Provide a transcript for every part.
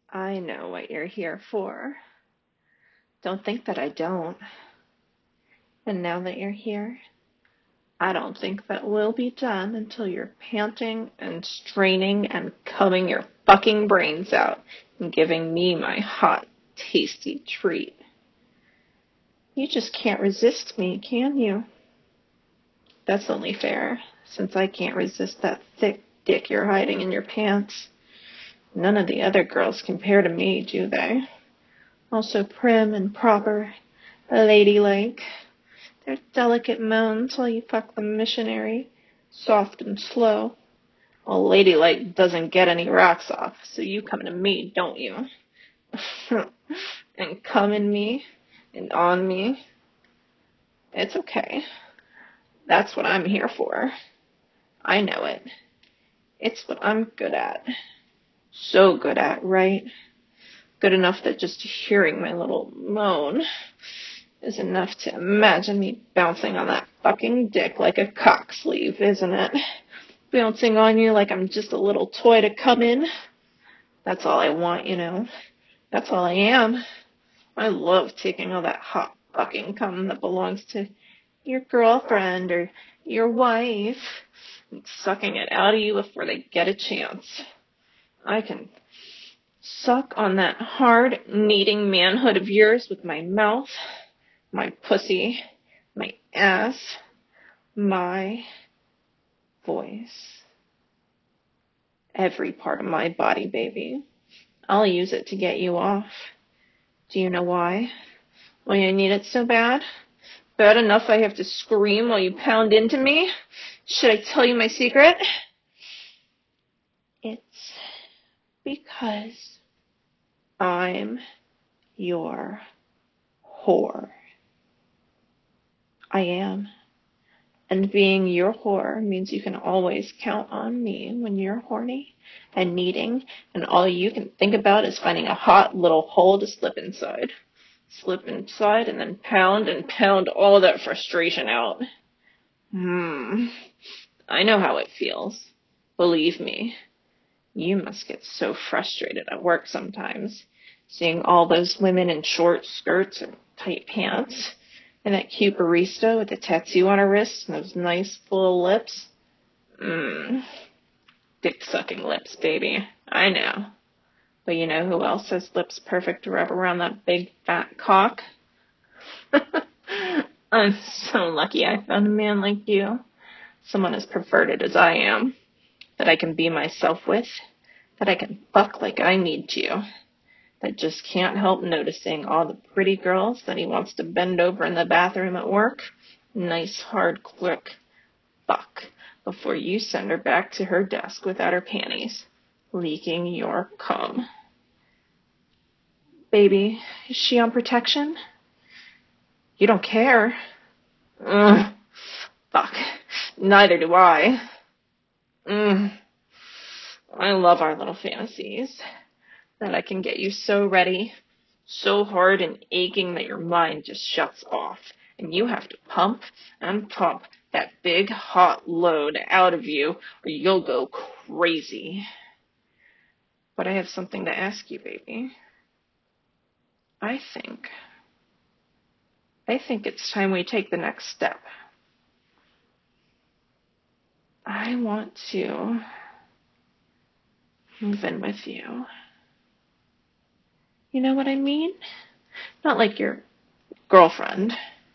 I know what you're here for. Don't think that I don't. And now that you're here, I don't think that will be done until you're panting and straining and coming your fucking brains out and giving me my hot, tasty treat. You just can't resist me, can you? That's only fair, since I can't resist that thick dick you're hiding in your pants. None of the other girls compare to me, do they? All so prim and proper, ladylike. Their delicate moans while you fuck them missionary, soft and slow. Well, ladylike doesn't get any rocks off, so you come to me, don't you? And come in me, and on me. It's okay. That's what I'm here for. I know it. It's what I'm good at. So good at, right? Good enough that just hearing my little moan is enough to imagine me bouncing on that fucking dick like a cock sleeve, isn't it? Bouncing on you like I'm just a little toy to come in. That's all I want, you know. That's all I am. I love taking all that hot fucking cum that belongs to your girlfriend or your wife and sucking it out of you before they get a chance. I can suck on that hard, kneading manhood of yours with my mouth, my pussy, my ass, my voice. Every part of my body, baby. I'll use it to get you off. Do you know why? Why I need it so bad? Bad enough I have to scream while you pound into me? Should I tell you my secret? It's because I'm your whore. I am. And being your whore means you can always count on me when you're horny and needing, and all you can think about is finding a hot little hole to slip inside. Slip inside and then pound all that frustration out. I know how it feels. Believe me. You must get so frustrated at work sometimes, seeing all those women in short skirts and tight pants, and that cute barista with the tattoo on her wrist and those nice full lips. Dick-sucking lips, baby. I know. But you know who else has lips perfect to wrap around that big fat cock? I'm so lucky I found a man like you. Someone as perverted as I am. That I can be myself with. That I can fuck like I need to. That just can't help noticing all the pretty girls that he wants to bend over in the bathroom at work. Nice hard quick fuck before you send her back to her desk without her panties, leaking your cum. Baby, is she on protection? You don't care. Fuck. Neither do I. I love our little fantasies. That I can get you so ready, so hard and aching that your mind just shuts off. And you have to pump and pump that big hot load out of you or you'll go crazy. But I have something to ask you, baby. I think it's time we take the next step. I want to move in with you. You know what I mean? Not like your girlfriend.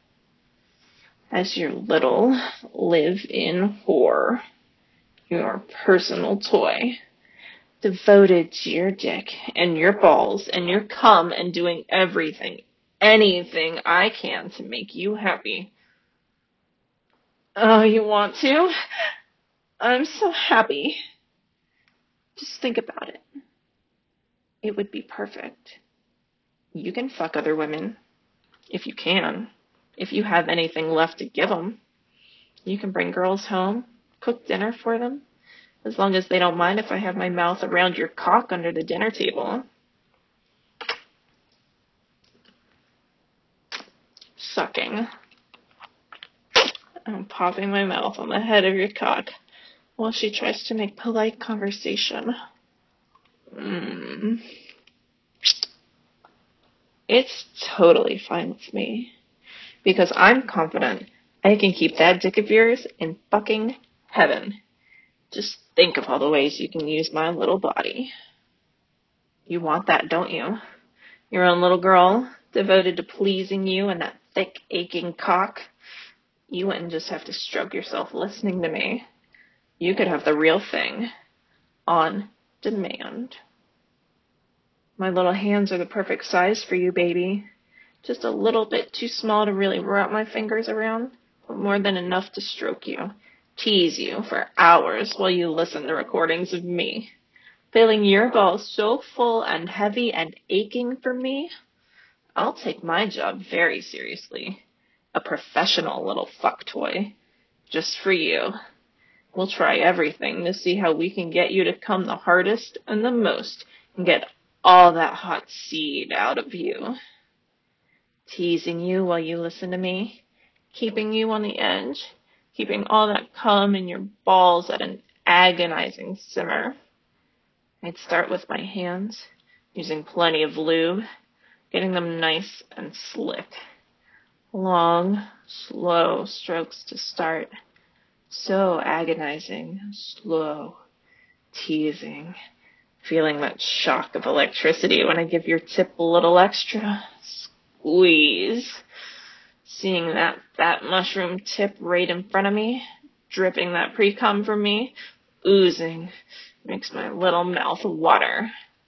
As your little live-in whore. Your personal toy. Devoted to your dick and your balls and your cum and doing everything, anything I can to make you happy. Oh, you want to? I'm so happy. Just think about it. It would be perfect. You can fuck other women, if you can. If you have anything left to give them. You can bring girls home, cook dinner for them, as long as they don't mind if I have my mouth around your cock under the dinner table. Sucking. I'm popping my mouth on the head of your cock while she tries to make polite conversation. It's totally fine with me. Because I'm confident I can keep that dick of yours in fucking heaven. Just think of all the ways you can use my little body. You want that, don't you? Your own little girl, devoted to pleasing you and that thick, aching cock. You wouldn't just have to stroke yourself listening to me. You could have the real thing. On demand. My little hands are the perfect size for you, baby. Just a little bit too small to really wrap my fingers around, but more than enough to stroke you, tease you for hours while you listen to recordings of me. Filling your balls so full and heavy and aching for me, I'll take my job very seriously. A professional little fuck toy. Just for you. We'll try everything to see how we can get you to come the hardest and the most and get all that hot seed out of you. Teasing you while you listen to me, keeping you on the edge, keeping all that cum in your balls at an agonizing simmer. I'd start with my hands, using plenty of lube, getting them nice and slick. Long, slow strokes to start. So agonizing, slow, teasing. Feeling that shock of electricity when I give your tip a little extra. Squeeze. Seeing that fat mushroom tip right in front of me, dripping that pre-cum from me, oozing, makes my little mouth water.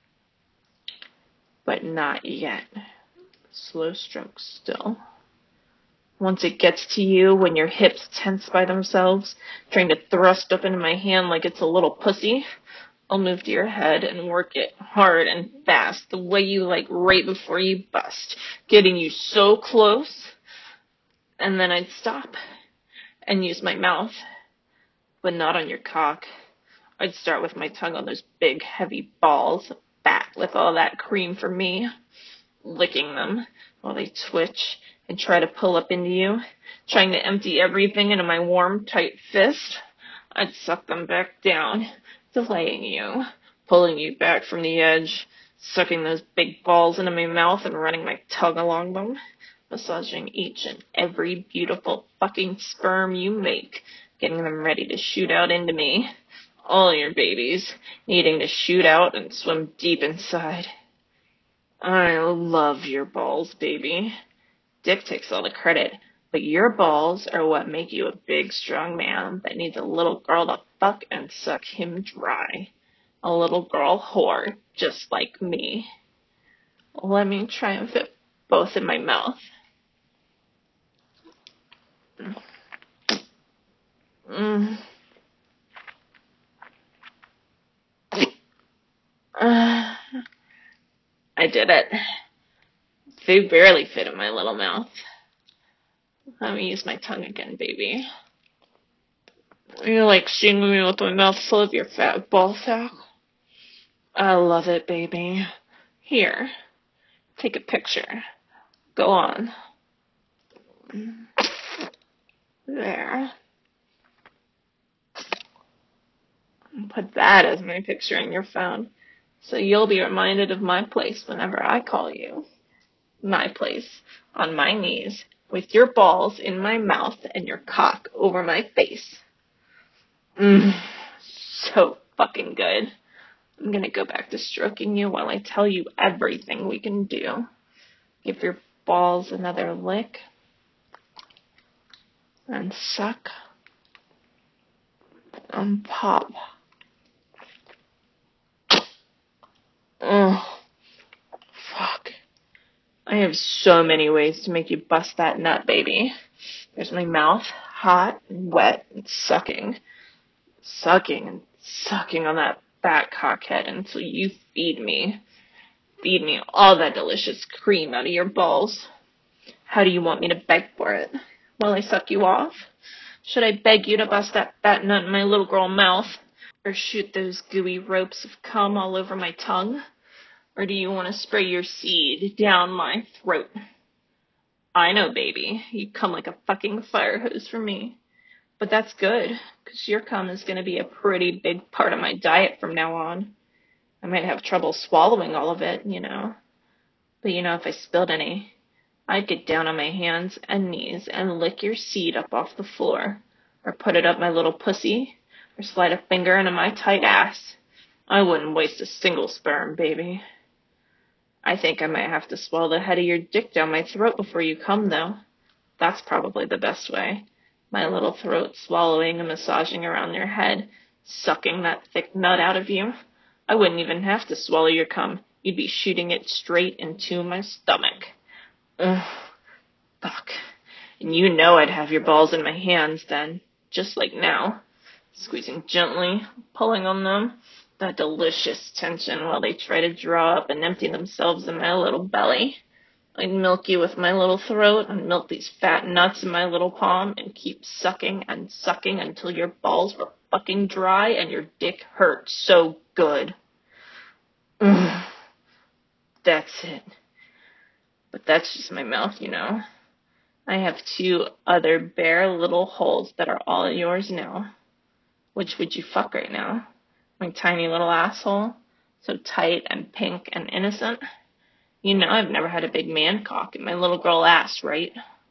But not yet. Slow strokes still. Once it gets to you, when your hips tense by themselves, trying to thrust up into my hand like it's a little pussy, I'll move to your head and work it hard and fast, the way you like right before you bust, getting you so close, and then I'd stop and use my mouth, but not on your cock. I'd start with my tongue on those big, heavy balls, fat with all that cream for me, licking them while they twitch and try to pull up into you, trying to empty everything into my warm, tight fist. I'd suck them back down, delaying you, pulling you back from the edge, sucking those big balls into my mouth and running my tongue along them, massaging each and every beautiful fucking sperm you make, getting them ready to shoot out into me. All your babies needing to shoot out and swim deep inside. I love your balls, baby. Dick takes all the credit, but your balls are what make you a big, strong man that needs a little girl to fuck and suck him dry. A little girl whore, just like me. Let me try and fit both in my mouth. Mm. I did it. They barely fit in my little mouth. Let me use my tongue again, baby. You like seeing me with my mouth full of your fat ball sack? I love it, baby. Here, take a picture. Go on. There. Put that as my picture in your phone, so you'll be reminded of my place whenever I call you. My place, on my knees, with your balls in my mouth and your cock over my face. So fucking good. I'm gonna go back to stroking you while I tell you everything we can do. Give your balls another lick. And suck. And pop. Oh, fuck. I have so many ways to make you bust that nut, baby. There's my mouth, hot and wet and sucking. Sucking and sucking on that fat cockhead until you feed me. Feed me all that delicious cream out of your balls. How do you want me to beg for it? While I suck you off? Should I beg you to bust that fat nut in my little girl mouth? Or shoot those gooey ropes of cum all over my tongue? Or do you want to spray your seed down my throat? I know, baby. You come like a fucking fire hose for me. But that's good, because your cum is going to be a pretty big part of my diet from now on. I might have trouble swallowing all of it, you know. But if I spilled any, I'd get down on my hands and knees and lick your seed up off the floor, or put it up my little pussy, or slide a finger into my tight ass. I wouldn't waste a single sperm, baby. I think I might have to swallow the head of your dick down my throat before you come, though. That's probably the best way. My little throat swallowing and massaging around your head, sucking that thick nut out of you. I wouldn't even have to swallow your cum. You'd be shooting it straight into my stomach. Ugh, fuck. And I'd have your balls in my hands then, just like now. Squeezing gently, pulling on them. That delicious tension while they try to draw up and empty themselves in my little belly. I'd milk you with my little throat and milk these fat nuts in my little palm and keep sucking and sucking until your balls were fucking dry and your dick hurt so good. Ugh. That's it. But that's just my mouth, I have 2 other bare little holes that are all yours now. Which would you fuck right now? My tiny little asshole? So tight and pink and innocent? I've never had a big man cock in my little girl ass, right?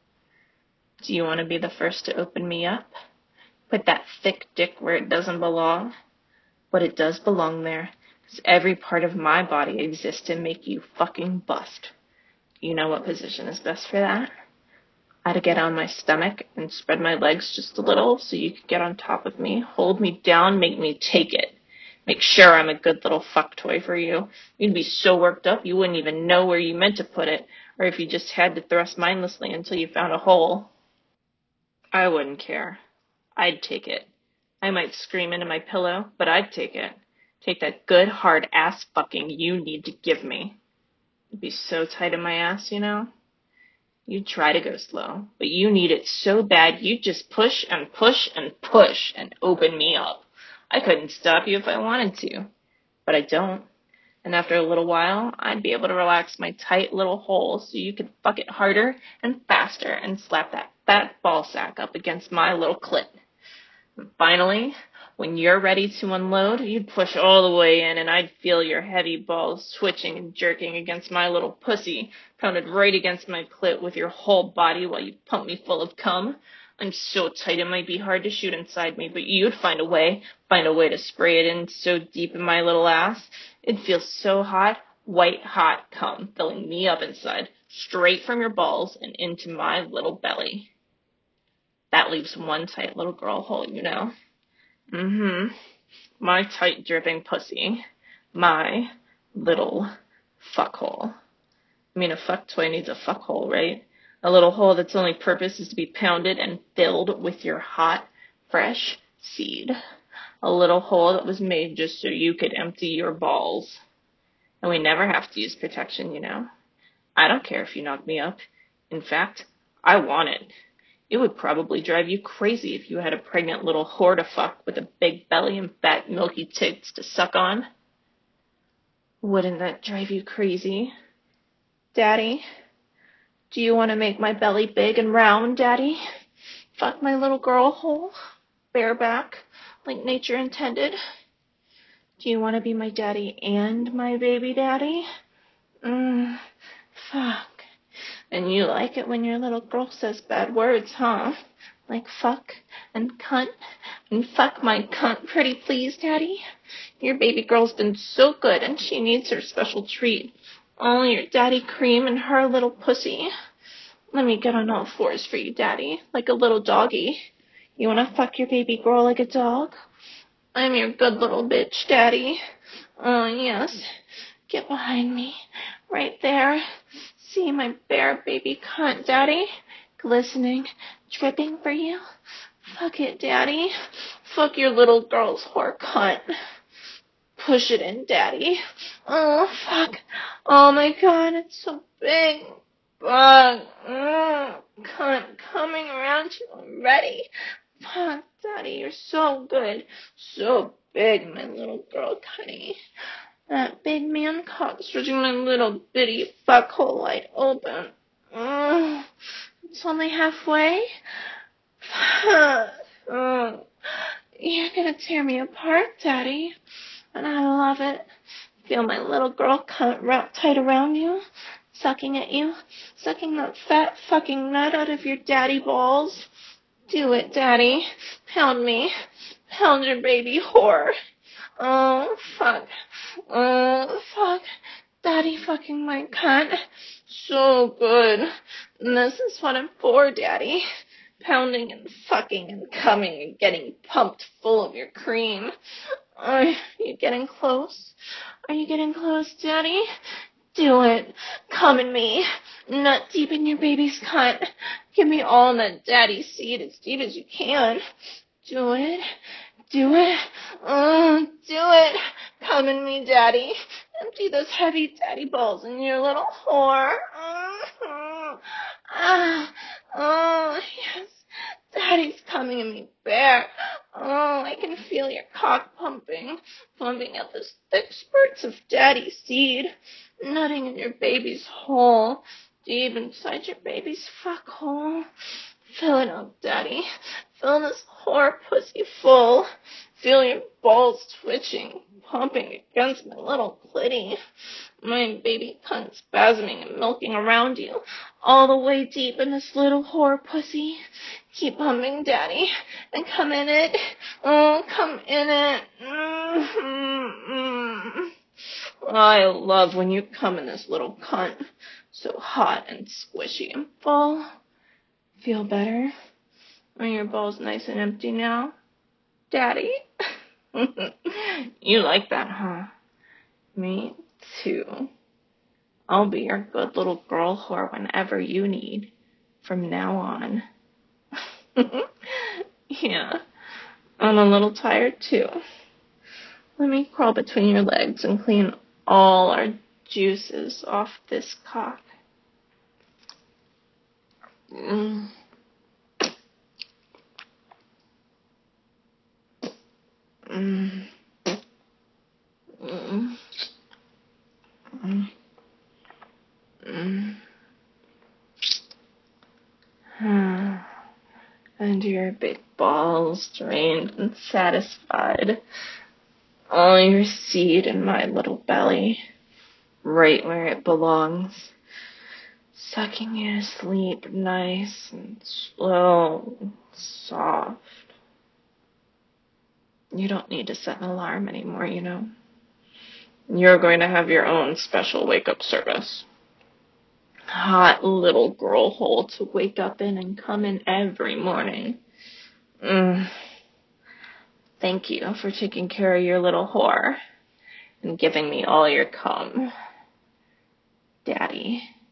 Do you want to be the first to open me up? Put that thick dick where it doesn't belong? But it does belong there, because every part of my body exists to make you fucking bust. You know what position is best for that? I'd get on my stomach and spread my legs just a little so you could get on top of me, hold me down, make me take it. Make sure I'm a good little fuck toy for you. You'd be so worked up you wouldn't even know where you meant to put it, or if you just had to thrust mindlessly until you found a hole. I wouldn't care. I'd take it. I might scream into my pillow, but I'd take it. Take that good, hard ass fucking you need to give me. It'd be so tight in my ass, You'd try to go slow, but you need it so bad you'd just push and push and push and open me up. I couldn't stop you if I wanted to, but I don't. And after a little while, I'd be able to relax my tight little hole so you could fuck it harder and faster and slap that fat ball sack up against my little clit. And finally, when you're ready to unload, you'd push all the way in and I'd feel your heavy balls switching and jerking against my little pussy, pounded right against my clit with your whole body while you pump me full of cum. I'm so tight it might be hard to shoot inside me, but you'd find a way to spray it in so deep in my little ass. It'd feel so hot, white hot cum filling me up inside, straight from your balls and into my little belly. That leaves one tight little girl hole, My tight dripping pussy. My little fuckhole. A fuck toy needs a fuckhole, right? A little hole that's only purpose is to be pounded and filled with your hot, fresh seed. A little hole that was made just so you could empty your balls. And we never have to use protection, I don't care if you knock me up. In fact, I want it. It would probably drive you crazy if you had a pregnant little whore to fuck with a big belly and fat milky tits to suck on. Wouldn't that drive you crazy? Daddy? Do you want to make my belly big and round, Daddy? Fuck my little girl hole? Bareback, like nature intended? Do you want to be my daddy and my baby daddy? Fuck. And you like it when your little girl says bad words, huh? Like fuck and cunt and fuck my cunt pretty please, Daddy. Your baby girl's been so good and she needs her special treat. Only your daddy cream and her little pussy. Let me get on all fours for you, Daddy, like a little doggy. You wanna fuck your baby girl like a dog? I'm your good little bitch, Daddy. Oh, yes. Get behind me. Right there. See my bare baby cunt, Daddy? Glistening, dripping for you. Fuck it, Daddy. Fuck your little girl's whore cunt. Push it in, Daddy. Oh, fuck. Oh, my God, it's so big. Fuck. Cunt coming around you already. Fuck, Daddy, you're so good. So big, my little girl cunny. That big man cock stretching my little bitty fuckhole wide open. It's only halfway. You're gonna tear me apart, Daddy. And I love it. Feel my little girl cunt wrapped tight around you. sucking at you, sucking that fat fucking nut out of your daddy balls. Do it, Daddy. Pound me. Pound your baby whore. Oh, fuck. Oh, fuck. Daddy fucking my cunt. So good. And this is what I'm for, Daddy. Pounding and fucking and coming and getting pumped full of your cream. Are you getting close? Are you getting close, Daddy? Do it. Come in me. Nut deep in your baby's cunt. Give me all that daddy seed as deep as you can. Do it. Do it. Do it. Come in me, Daddy. Empty those heavy daddy balls in your little whore. Oh, yes. Daddy's coming in me bare. Oh, I can feel your cock pumping out those thick spurts of daddy seed, nutting in your baby's hole, deep inside your baby's fuck hole. Fill it up, Daddy. Fill this whore pussy full. Feel your balls twitching, pumping against my little clitty. My baby cunt spasming and milking around you, all the way deep in this little whore pussy. Keep pumping, Daddy, and come in it. Oh, come in it. I love when you come in this little cunt. So hot and squishy and full. Feel better? Are your balls nice and empty now? Daddy? You like that, huh? Me too. I'll be your good little girl whore whenever you need, from now on. Yeah, I'm a little tired too. Let me crawl between your legs and clean all our juices off this cock. Mm. Mm. Mm. Mm. Mm. And your big balls drained and satisfied. All your seed in my little belly, right where it belongs. Sucking you to sleep nice and slow and soft. You don't need to set an alarm anymore, you know. You're going to have your own special wake-up service. Hot little girl hole to wake up in and come in every morning. Thank you for taking care of your little whore and giving me all your cum, Daddy.